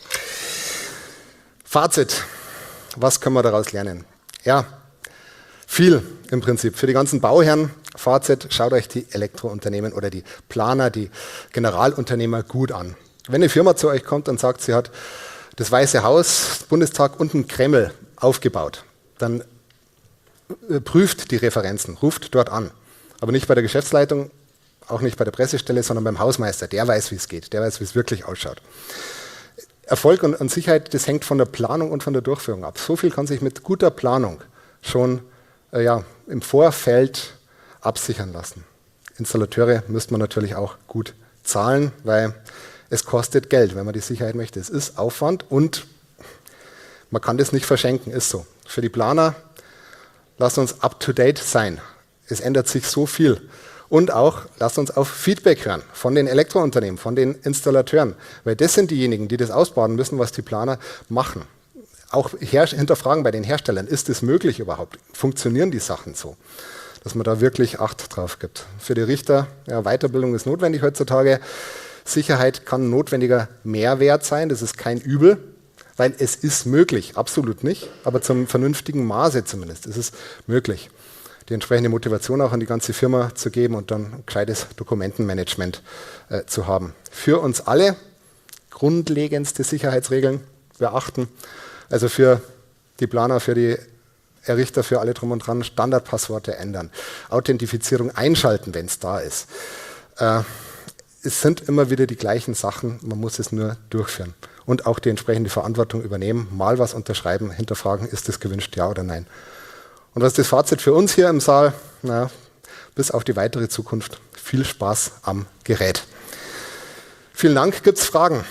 Fazit. Was können wir daraus lernen? Ja, viel im Prinzip. Für die ganzen Bauherren, Fazit, schaut euch die Elektrounternehmen oder die Planer, die Generalunternehmer gut an. Wenn eine Firma zu euch kommt und sagt, sie hat das Weiße Haus, Bundestag und den Kreml aufgebaut, dann prüft die Referenzen, ruft dort an. Aber nicht bei der Geschäftsleitung, auch nicht bei der Pressestelle, sondern beim Hausmeister. Der weiß, wie es geht, der weiß, wie es wirklich ausschaut. Erfolg und Sicherheit, das hängt von der Planung und von der Durchführung ab. So viel kann sich mit guter Planung schon im Vorfeld absichern lassen. Installateure müsste man natürlich auch gut zahlen, weil es kostet Geld, wenn man die Sicherheit möchte. Es ist Aufwand und man kann das nicht verschenken, ist so. Für die Planer, lasst uns up-to-date sein. Es ändert sich so viel. Und auch, lasst uns auf Feedback hören von den Elektrounternehmen, von den Installateuren, weil das sind diejenigen, die das ausbaden müssen, was die Planer machen. Auch hinterfragen bei den Herstellern, ist es möglich überhaupt? Funktionieren die Sachen so? Dass man da wirklich Acht drauf gibt. Für die Richter, Weiterbildung ist notwendig heutzutage. Sicherheit kann notwendiger Mehrwert sein, das ist kein Übel, weil es ist möglich, absolut nicht, aber zum vernünftigen Maße zumindest ist es möglich, die entsprechende Motivation auch an die ganze Firma zu geben und dann ein gescheites Dokumentenmanagement zu haben. Für uns alle grundlegendste Sicherheitsregeln beachten, also für die Planer, für die Errichter, für alle drum und dran, Standardpassworte ändern, Authentifizierung einschalten, wenn es da ist. Es sind immer wieder die gleichen Sachen, man muss es nur durchführen. Und auch die entsprechende Verantwortung übernehmen, mal was unterschreiben, hinterfragen, ist das gewünscht, ja oder nein. Und was ist das Fazit für uns hier im Saal? Na, bis auf die weitere Zukunft. Viel Spaß am Gerät. Vielen Dank. Gibt es Fragen?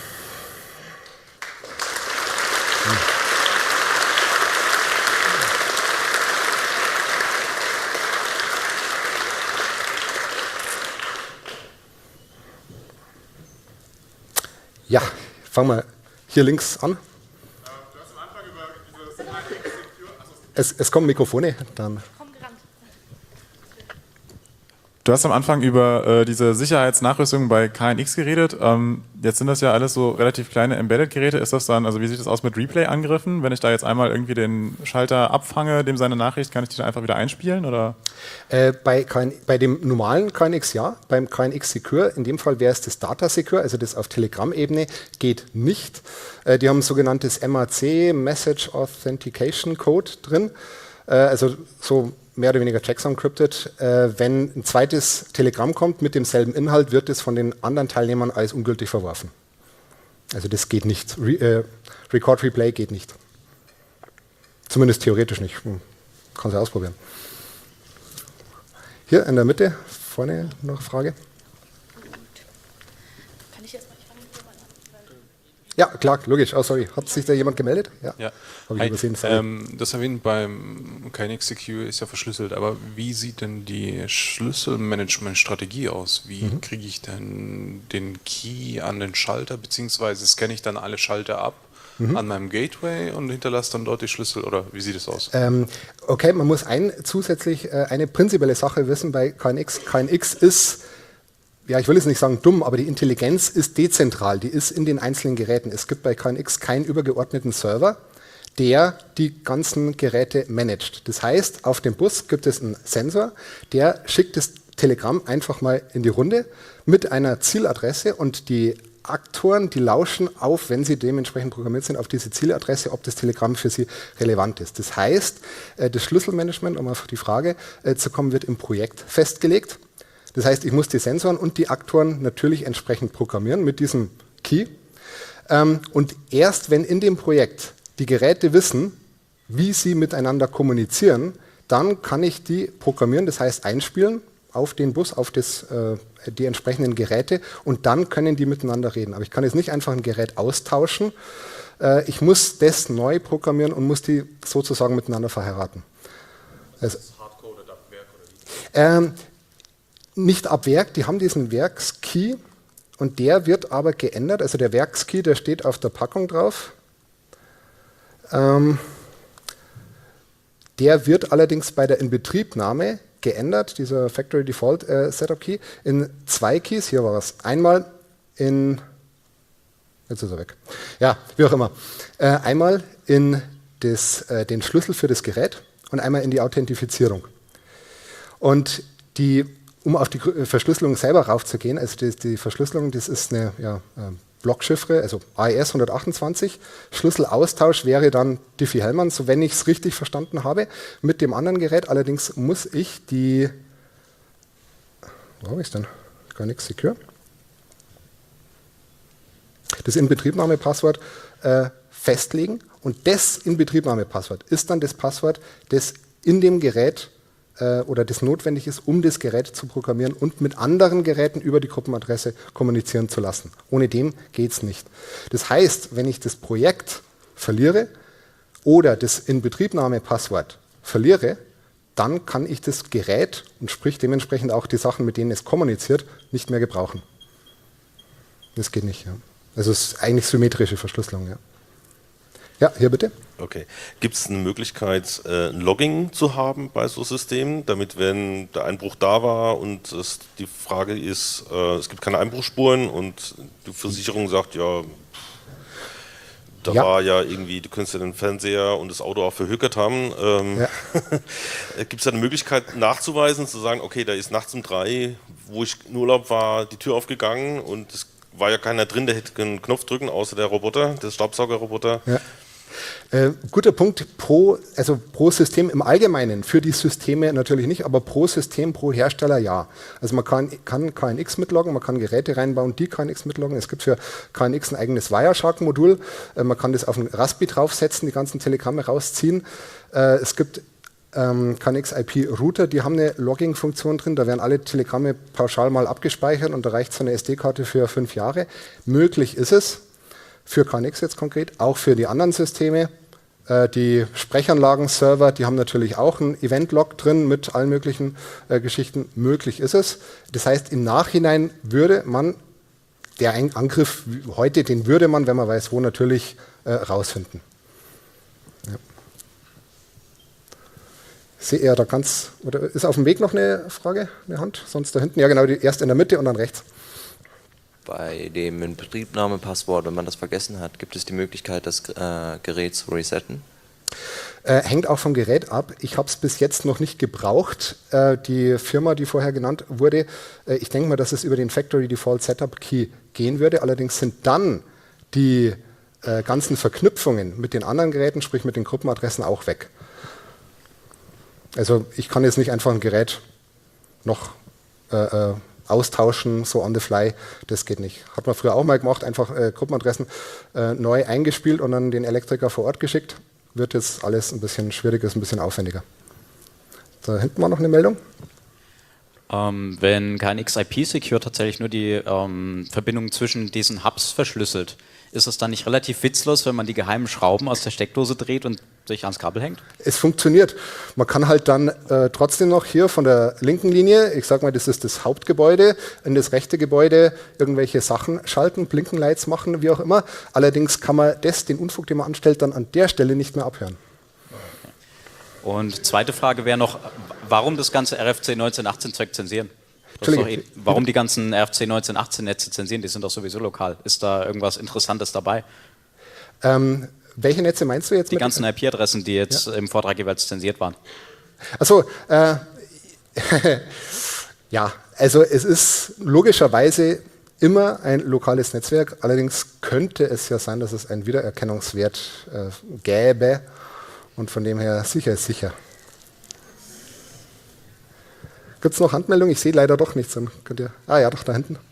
Ja, fangen wir hier links an. Du hast am Anfang über es kommen Mikrofone, dann. Du hast am Anfang über diese Sicherheitsnachrüstung bei KNX geredet. Jetzt sind das ja alles so relativ kleine Embedded-Geräte. Ist das dann, also wie sieht das aus mit Replay-Angriffen? Wenn ich da jetzt einmal irgendwie den Schalter abfange, dem seine Nachricht, kann ich die dann einfach wieder einspielen? Oder? Bei dem normalen KNX ja, beim KNX Secure, in dem Fall wäre es das Data Secure, also das auf Telegram-Ebene, geht nicht. Die haben ein sogenanntes MAC, Message Authentication Code drin, also so mehr oder weniger checks encrypted. Wenn ein zweites Telegramm kommt mit demselben Inhalt, wird es von den anderen Teilnehmern als ungültig verworfen. Also das geht nicht. Record Replay geht nicht. Zumindest theoretisch nicht. Kann sie ausprobieren. Hier in der Mitte, vorne noch eine Frage. Kann ich erstmal fragen? Ja, klar, logisch. Oh, sorry. Hat sich da jemand gemeldet? Ja. Habe ich übersehen. Das Erwähnen beim KNX Secure ist ja verschlüsselt, aber wie sieht denn die Schlüsselmanagement-Strategie aus? Wie kriege ich denn den Key an den Schalter, beziehungsweise scanne ich dann alle Schalter ab an meinem Gateway und hinterlasse dann dort die Schlüssel, oder wie sieht es aus? Okay, man muss zusätzlich eine prinzipielle Sache wissen bei KNX. KNX ist, ja, ich will jetzt nicht sagen dumm, aber die Intelligenz ist dezentral, die ist in den einzelnen Geräten. Es gibt bei KNX keinen übergeordneten Server, der die ganzen Geräte managt. Das heißt, auf dem Bus gibt es einen Sensor, der schickt das Telegramm einfach mal in die Runde mit einer Zieladresse und die Aktoren, die lauschen auf, wenn sie dementsprechend programmiert sind, auf diese Zieladresse, ob das Telegramm für sie relevant ist. Das heißt, das Schlüsselmanagement, um auf die Frage zu kommen, wird im Projekt festgelegt. Das heißt, ich muss die Sensoren und die Aktoren natürlich entsprechend programmieren mit diesem Key. Und erst wenn in dem Projekt die Geräte wissen, wie sie miteinander kommunizieren, dann kann ich die programmieren, das heißt einspielen auf den Bus, auf die entsprechenden Geräte und dann können die miteinander reden. Aber ich kann jetzt nicht einfach ein Gerät austauschen. Ich muss das neu programmieren und muss die sozusagen miteinander verheiraten. Also, ist das hardcoded ab Werk oder wie? Nicht ab Werk, die haben diesen Werkskey und der wird aber geändert. Also der Werkskey, der steht auf der Packung drauf. Der wird allerdings bei der Inbetriebnahme geändert, dieser Factory Default Setup Key, in 2 Keys. Hier war es. Einmal in, jetzt ist er weg. Ja, wie auch immer. Einmal in den Schlüssel für das Gerät und einmal in die Authentifizierung. Und um auf die Verschlüsselung selber raufzugehen, also die Verschlüsselung, das ist eine Blockchiffre, also AES 128. Schlüsselaustausch wäre dann Diffie-Hellman, so wenn ich es richtig verstanden habe, mit dem anderen Gerät. Allerdings muss ich wo habe ich es denn? Gar nichts secure. Das Inbetriebnahmepasswort festlegen und das Inbetriebnahmepasswort ist dann das Passwort, das in dem Gerät oder das notwendig ist, um das Gerät zu programmieren und mit anderen Geräten über die Gruppenadresse kommunizieren zu lassen. Ohne dem geht es nicht. Das heißt, wenn ich das Projekt verliere oder das Inbetriebnahmepasswort verliere, dann kann ich das Gerät und sprich dementsprechend auch die Sachen, mit denen es kommuniziert, nicht mehr gebrauchen. Das geht nicht. Ja. Also es ist eigentlich symmetrische Verschlüsselung. Ja, ja, hier bitte. Okay. Gibt es eine Möglichkeit, ein Logging zu haben bei so Systemen, damit, wenn der Einbruch da war und die Frage ist, es gibt keine Einbruchsspuren und die Versicherung sagt, ja, da war ja irgendwie, du könntest ja den Fernseher und das Auto auch verhökert haben. Gibt es da eine Möglichkeit nachzuweisen, zu sagen, okay, da ist nachts um 3, wo ich in Urlaub war, die Tür aufgegangen und es war ja keiner drin, der hätte einen Knopf drücken, außer der Roboter, der Staubsaugerroboter. Ja. Guter Punkt, pro System im Allgemeinen, für die Systeme natürlich nicht, aber pro System, pro Hersteller ja. Also man kann KNX mitloggen, man kann Geräte reinbauen, die KNX mitloggen. Es gibt für KNX ein eigenes Wireshark-Modul, man kann das auf einen Raspi draufsetzen, die ganzen Telegramme rausziehen. Es gibt KNX IP-Router, die haben eine Logging-Funktion drin, da werden alle Telegramme pauschal mal abgespeichert und da reicht so eine SD-Karte für 5 Jahre. Möglich ist es, für KNX jetzt konkret, auch für die anderen Systeme. Die Sprechanlagen-Server, die haben natürlich auch einen Event-Log drin mit allen möglichen Geschichten. Möglich ist es. Das heißt, im Nachhinein würde man, der Angriff heute, den würde man, wenn man weiß wo, natürlich rausfinden. Ja. Sehe er da oder ist auf dem Weg noch eine Frage, eine Hand? Sonst da hinten? Ja genau, erst in der Mitte und dann rechts. Bei dem Inbetriebnahmepasswort, wenn man das vergessen hat, gibt es die Möglichkeit, das Gerät zu resetten? Hängt auch vom Gerät ab. Ich habe es bis jetzt noch nicht gebraucht. Die Firma, die vorher genannt wurde, ich denke mal, dass es über den Factory Default Setup Key gehen würde. Allerdings sind dann die ganzen Verknüpfungen mit den anderen Geräten, sprich mit den Gruppenadressen, auch weg. Also ich kann jetzt nicht einfach ein Gerät noch austauschen, so on the fly, das geht nicht. Hat man früher auch mal gemacht, einfach Gruppenadressen neu eingespielt und dann den Elektriker vor Ort geschickt. Wird jetzt alles ein bisschen schwieriger, ist ein bisschen aufwendiger. Da hinten war noch eine Meldung. Wenn KNX IP Secure tatsächlich nur die Verbindung zwischen diesen Hubs verschlüsselt, ist es dann nicht relativ witzlos, wenn man die geheimen Schrauben aus der Steckdose dreht und sich ans Kabel hängt? Es funktioniert. Man kann halt dann trotzdem noch hier von der linken Linie, ich sag mal, das ist das Hauptgebäude, in das rechte Gebäude irgendwelche Sachen schalten, Blinkenlights machen, wie auch immer. Allerdings kann man den Unfug, den man anstellt, dann an der Stelle nicht mehr abhören. Und zweite Frage wäre noch, warum das ganze RFC 1918 Zweck zensieren? Warum die ganzen RFC 1918 Netze zensieren? Die sind doch sowieso lokal. Ist da irgendwas Interessantes dabei? Welche Netze meinst du jetzt? Die ganzen IP-Adressen, die jetzt im Vortrag jeweils zensiert waren. Achso, ja, also es ist logischerweise immer ein lokales Netzwerk. Allerdings könnte es ja sein, dass es einen Wiedererkennungswert gäbe. Und von dem her sicher ist sicher. Gibt es noch Handmeldungen? Ich sehe leider doch nichts. Dann könnt ihr, ja, doch, da hinten.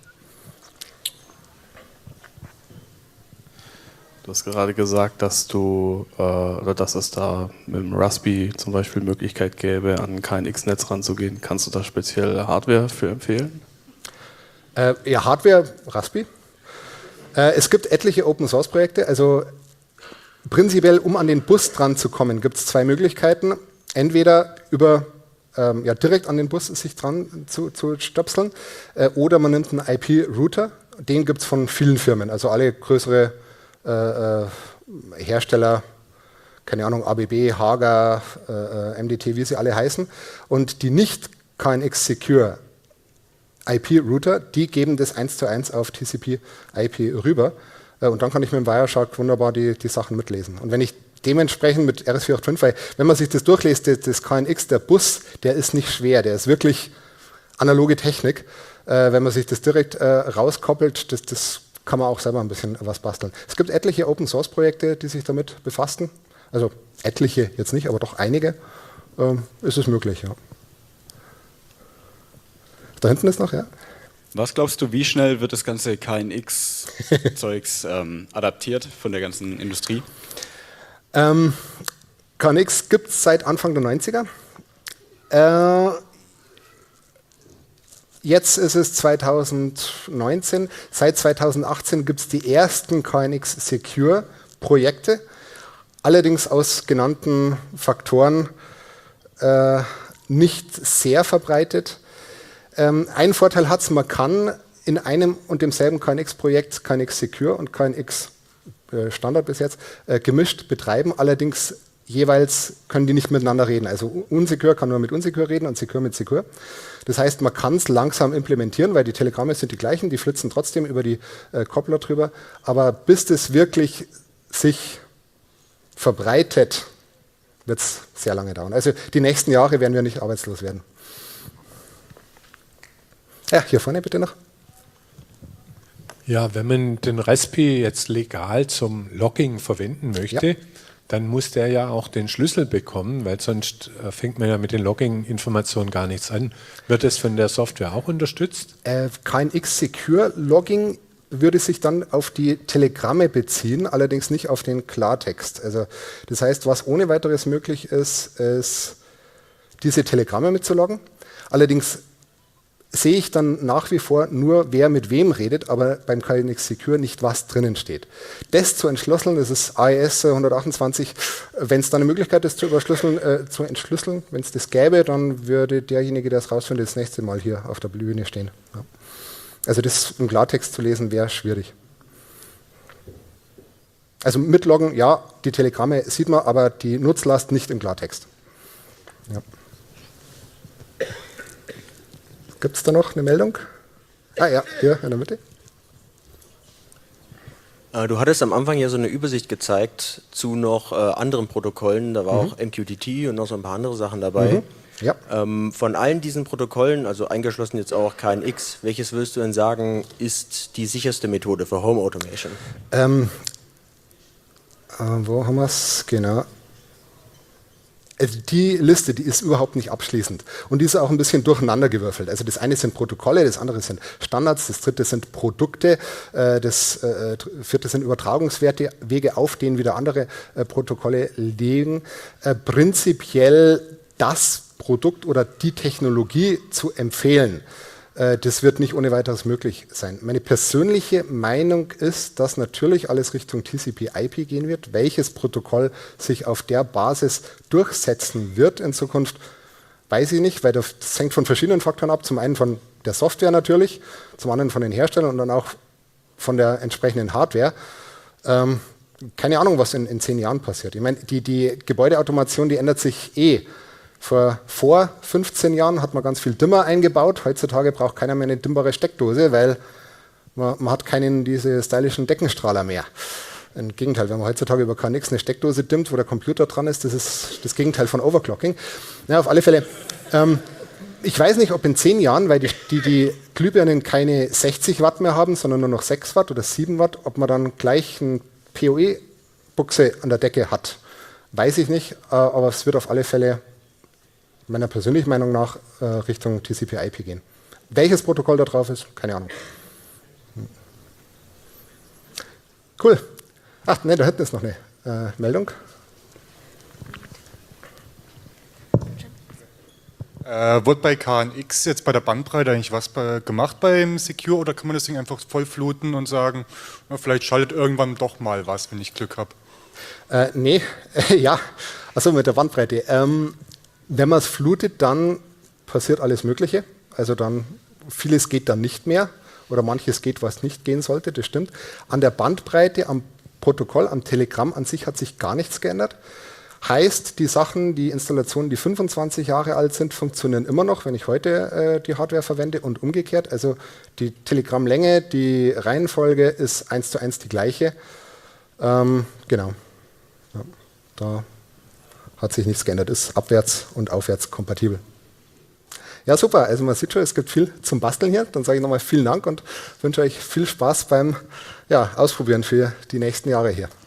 Du hast gerade gesagt, dass dass es da mit dem Raspi zum Beispiel Möglichkeit gäbe, an ein KNX-Netz ranzugehen. Kannst du da speziell Hardware für empfehlen? Ja, Hardware, Raspi. Es gibt etliche Open-Source-Projekte. Also prinzipiell, um an den Bus dran zu kommen, gibt es 2 Möglichkeiten. Entweder über direkt an den Bus sich dran zu stöpseln oder man nimmt einen IP-Router. Den gibt es von vielen Firmen, also alle größere Hersteller keine Ahnung, ABB, Hager, MDT, wie sie alle heißen. Und die nicht KNX Secure IP-Router, die geben das 1:1 auf TCP/IP rüber. Und dann kann ich mit dem Wireshark wunderbar die Sachen mitlesen. Und wenn ich dementsprechend mit RS485, weil wenn man sich das durchliest, das KNX, der Bus, der ist nicht schwer, der ist wirklich analoge Technik. Wenn man sich das direkt rauskoppelt, das kann man auch selber ein bisschen was basteln. Es gibt etliche Open-Source-Projekte, die sich damit befassen. Also etliche jetzt nicht, aber doch einige. Ist es möglich, ja. Da hinten ist noch, ja. Was glaubst du, wie schnell wird das ganze KNX-Zeugs adaptiert von der ganzen Industrie? KNX gibt es seit Anfang der 90er. Jetzt ist es 2019. Seit 2018 gibt es die ersten KNX Secure Projekte. Allerdings aus genannten Faktoren nicht sehr verbreitet. Ein Vorteil hat es, man kann in einem und demselben KNX-Projekt KNX Secure und KNX Standard bis jetzt gemischt betreiben. Allerdings jeweils können die nicht miteinander reden. Also Unsecure kann nur mit Unsecure reden und Secure mit Secure. Das heißt, man kann es langsam implementieren, weil die Telegramme sind die gleichen, die flitzen trotzdem über die Koppler drüber. Aber bis das wirklich sich verbreitet, wird es sehr lange dauern. Also die nächsten Jahre werden wir nicht arbeitslos werden. Ja, hier vorne bitte noch. Ja, wenn man den Raspi jetzt legal zum Logging verwenden möchte, dann muss der ja auch den Schlüssel bekommen, weil sonst fängt man ja mit den Logging-Informationen gar nichts an. Wird das von der Software auch unterstützt? KNX Secure Logging würde sich dann auf die Telegramme beziehen, allerdings nicht auf den Klartext. Also das heißt, was ohne weiteres möglich ist, ist diese Telegramme mitzuloggen. Allerdings sehe ich dann nach wie vor nur, wer mit wem redet, aber beim KNX Secure nicht, was drinnen steht. Das zu entschlüsseln, das ist AES 128, wenn es da eine Möglichkeit ist, zu entschlüsseln, wenn es das gäbe, dann würde derjenige, der es rausfindet, das nächste Mal hier auf der Bühne stehen. Ja. Also das im Klartext zu lesen, wäre schwierig. Also mitloggen, ja, die Telegramme sieht man, aber die Nutzlast nicht im Klartext. Ja. Gibt es da noch eine Meldung? Ah ja, hier in der Mitte. Du hattest am Anfang ja so eine Übersicht gezeigt zu noch anderen Protokollen. Da war auch MQTT und noch so ein paar andere Sachen dabei. Ja. Von allen diesen Protokollen, also eingeschlossen jetzt auch KNX, welches würdest du denn sagen, ist die sicherste Methode für Home Automation? Wo haben wir es? Genau. Also die Liste, die ist überhaupt nicht abschließend und die ist auch ein bisschen durcheinandergewürfelt. Also das eine sind Protokolle, das andere sind Standards, das dritte sind Produkte, das vierte sind Übertragungswege, auf denen wieder andere Protokolle liegen. Prinzipiell das Produkt oder die Technologie zu empfehlen, das wird nicht ohne weiteres möglich sein. Meine persönliche Meinung ist, dass natürlich alles Richtung TCP/IP gehen wird. Welches Protokoll sich auf der Basis durchsetzen wird in Zukunft, weiß ich nicht, weil das hängt von verschiedenen Faktoren ab. Zum einen von der Software natürlich, zum anderen von den Herstellern und dann auch von der entsprechenden Hardware. Keine Ahnung, was in 10 Jahren passiert. Ich meine, die Gebäudeautomation, die ändert sich eh. Vor 15 Jahren hat man ganz viel Dimmer eingebaut. Heutzutage braucht keiner mehr eine dimmbare Steckdose, weil man hat keinen diese stylischen Deckenstrahler mehr. Im Gegenteil, wenn man heutzutage über KNX eine Steckdose dimmt, wo der Computer dran ist, das ist das Gegenteil von Overclocking. Ja, auf alle Fälle, ich weiß nicht, ob in 10 Jahren, weil die Glühbirnen keine 60 Watt mehr haben, sondern nur noch 6 Watt oder 7 Watt, ob man dann gleich eine PoE-Buchse an der Decke hat. Weiß ich nicht, aber es wird auf alle Fälle meiner persönlichen Meinung nach Richtung TCP/IP gehen. Welches Protokoll da drauf ist, keine Ahnung. Cool. Ach, ne, da hinten ist noch eine Meldung. Wird bei KNX jetzt bei der Bandbreite eigentlich was gemacht beim Secure oder kann man das Ding einfach vollfluten und sagen, na, vielleicht schaltet irgendwann doch mal was, wenn ich Glück habe? Nee, ja, also mit der Bandbreite. Wenn man es flutet, dann passiert alles Mögliche. Also dann, vieles geht dann nicht mehr oder manches geht, was nicht gehen sollte, das stimmt. An der Bandbreite, am Protokoll, am Telegramm an sich hat sich gar nichts geändert. Heißt, die Sachen, die Installationen, die 25 Jahre alt sind, funktionieren immer noch, wenn ich heute die Hardware verwende und umgekehrt. Also die Telegrammlänge, die Reihenfolge ist 1:1 die gleiche. Genau. Ja, da hat sich nichts geändert, ist abwärts und aufwärts kompatibel. Ja, super. Also man sieht schon, es gibt viel zum Basteln hier. Dann sage ich nochmal vielen Dank und wünsche euch viel Spaß beim Ausprobieren für die nächsten Jahre hier.